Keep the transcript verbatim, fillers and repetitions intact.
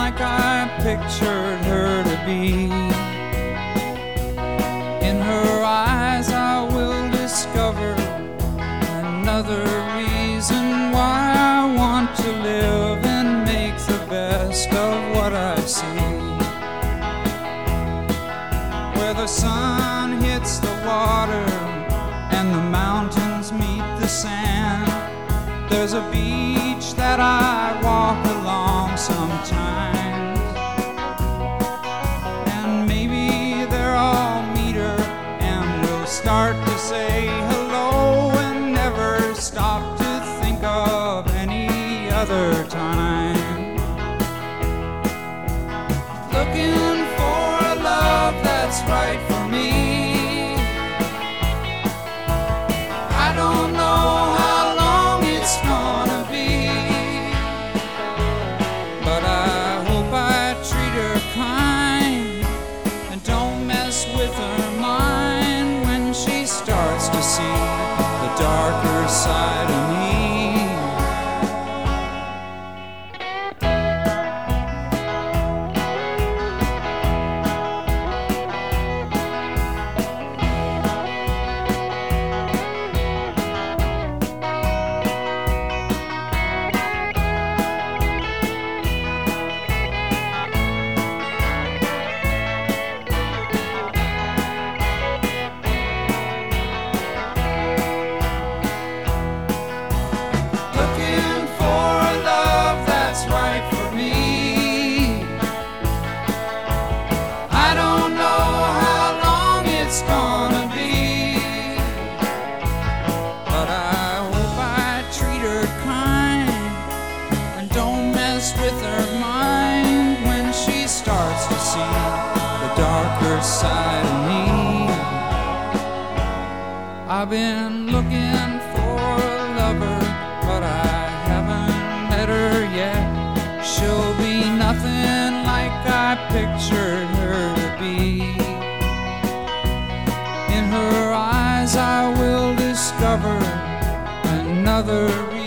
like I pictured her to be. In her eyes I will discover another reason why I want to live and make the best of what I see. Where the sun hits the water and the mountains meet the sand, there's a beach that I walk along sometimes. And maybe there I'll meet her and we'll start to say hello and never stop to think of any other time. Looking for a love that's right for me. I don't know how long it's gonna be, but I hope I treat her kind and don't mess with her mind when she starts to see the darker side of me. With her mind when she starts to see the darker side of me. I've been looking for a lover, but I haven't met her yet. She'll be nothing like I pictured her to be. In her eyes I will discover another